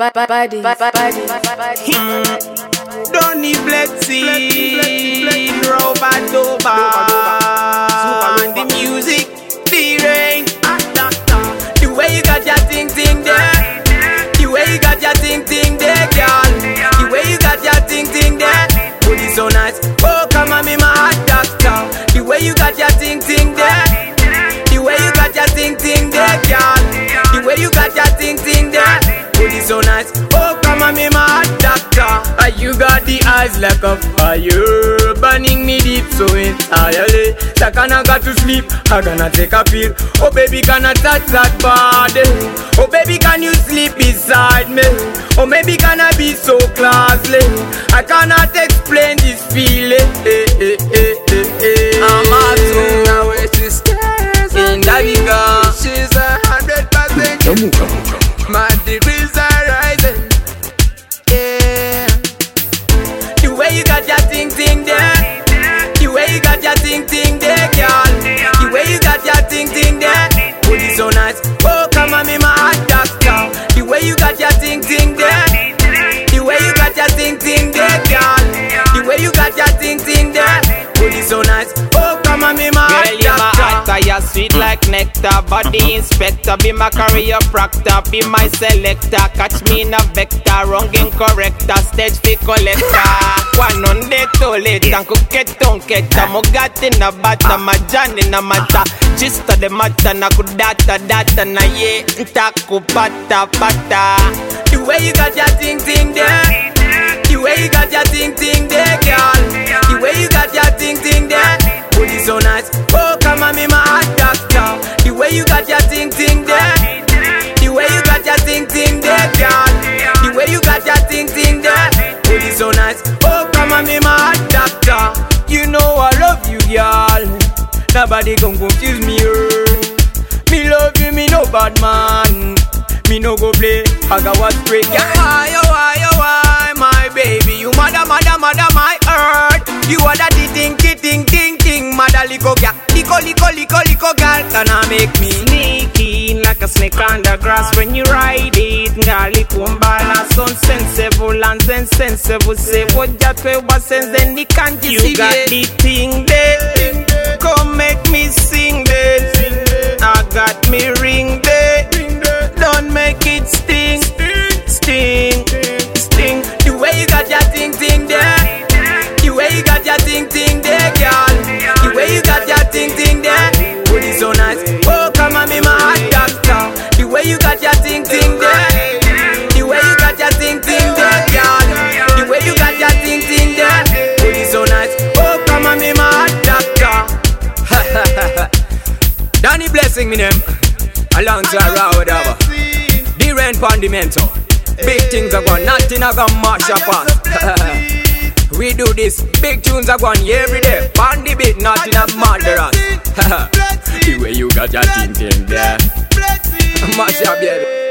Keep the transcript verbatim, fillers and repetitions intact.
Body, body, body. Don't need Blexing, Robert Dover. The music, the rain. The way you got your ting ting there. The way you got your ting ting there, girl. The way you got your ting ting there. Oh, this so nice. Oh, come on, me my hot doctor. The way you got your ting ting there. The way you got your ting ting there, girl. The way you got your ting ting there. Oh, this so nice. Oh, come on, me my hot doctor. Uh, you got the eyes like a fire, burning me deep so entirely. Like I got to sleep, I gonna take a pill. Oh baby, can I touch that body? Oh baby, can you sleep beside me? Oh maybe can I be so classy? I cannot explain this feeling. Eh, eh, eh, eh, eh. I'm a soul where she stares in the bigger. She's a hundred percent. My degrees are rising. Yeah. The way you got your ting ting there. The way you got your ting ting there, girl. The way you got your ting ting there. Oh, this so nice. Oh, come on, me my hot doctor. The way you got your ting ting there. The way you got your ting ting there, girl. The way you got your ting ting there. Oh, this so nice. Oh, come on, me my hot doctor. Girl, you my actor, you're sweet like nectar. Body inspector, be my career proctor. Be my selector, catch me in a vector. Wrong incorrector, stage fee collector. One on the toilet, and cook it, don't get a Mugat in a butter, my John in a matter. Just the matter, na ku data, data, na ye, taku pata, pata. The way you got your ting ting there. The way you got your ting ting there, girl. The way you got your ting ting there. Oh, this so nice. Oh, come on, me my hot doctor. The way you got your ting ting there. The way you got your ting ting there, girl. The way you got your ting ting there. Oh, this so nice. Oh, come on, me my hot doctor. You know I love you, girl. Nobody can confuse me, er. Me love you, me no bad man. Me no go play, I got what straight. Yeah. Oh why, oh why, oh why, my baby. You mother, mother, mother, my earth. You are the ting, ting, ting, ting, ting. Mother, liko, yeah. Liko, liko, liko, liko, girl. Can I make me sneaky like a snake on the grass when you ride it? Ngali kumbala, son sensible and sensible. Say what that way was sense, then you can't you got the thing there. Come make me sing this. I got me ring there. Don't make it sting, sting, sting. The way you got your ting ting there. The way you got your ting ting there, girl. The way you got your ting ting there. Oh, this so nice. Oh, come on, me my hot doctor. The way you got your ting ting there. The way you got your ting ting there, girl. The way you got your ting ting there. Oh, this so nice. Oh, come on, me my hot doctor. Danny Blessing me them. Alongside Raw Dava. The rain pandimento. Big things are going, nothing are gonna mash up us. We do this, big tunes are going every day. Pandy beat, nothing are murderers. The way you got your thing thing there. Mash up, baby.